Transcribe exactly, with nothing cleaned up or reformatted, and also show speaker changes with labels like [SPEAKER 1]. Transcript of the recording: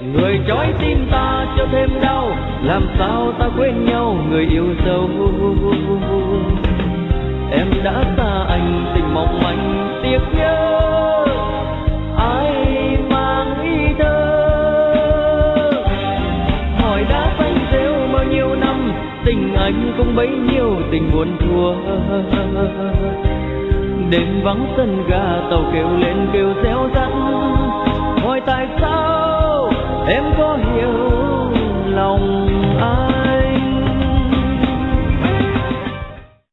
[SPEAKER 1] người trói tim ta cho thêm đau, làm sao ta quên nhau người yêu dấu. Em đã xa anh tình mong manh tiếc nhớ, ai mang ý thơ. Hỏi đã xanh rêu bao nhiêu năm, tình anh cũng bấy nhiêu tình buồn thua. Đêm vắng sân ga tàu kêu lên kêu réo rắt, hỏi tại sao